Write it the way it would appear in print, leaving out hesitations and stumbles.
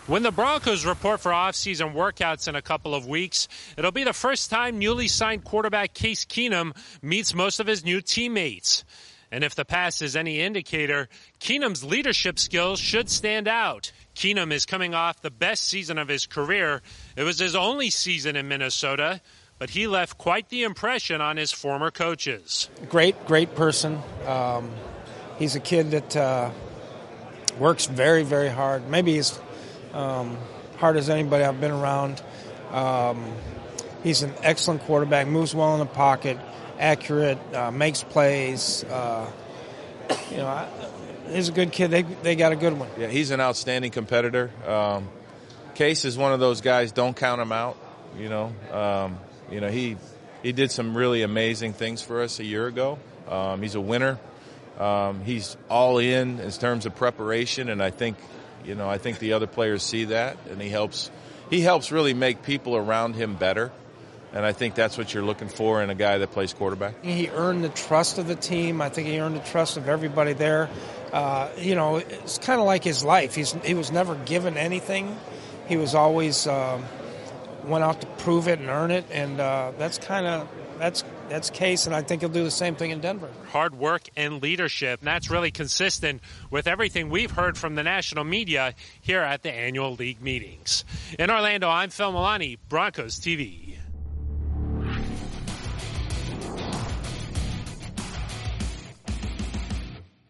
When the Broncos report for off-season workouts in a couple of weeks, it'll be the first time newly signed quarterback Case Keenum meets most of his new teammates. And if the past is any indicator, Keenum's leadership skills should stand out. Keenum is coming off the best season of his career. It was his only season in Minnesota, but he left quite the impression on his former coaches. Great person. He's a kid that works very, very hard. Maybe he's hard as anybody I've been around. He's an excellent quarterback, moves well in the pocket, accurate, makes plays. He's a good kid. They got a good one. Yeah, he's an outstanding competitor. Case is one of those guys, don't count him out. He did some really amazing things for us a year ago. He's a winner. He's all in terms of preparation, and I think the other players see that, and he helps really make people around him better. And I think that's what you're looking for in a guy that plays quarterback. He earned the trust of the team. I think he earned the trust of everybody there. It's kind of like his life. He was never given anything. He was always went out to prove it and earn it, and that's Case, and I think he'll do the same thing in Denver. Hard work and leadership, and that's really consistent with everything we've heard from the national media here at the annual league meetings. In Orlando, I'm Phil Milani, Broncos TV.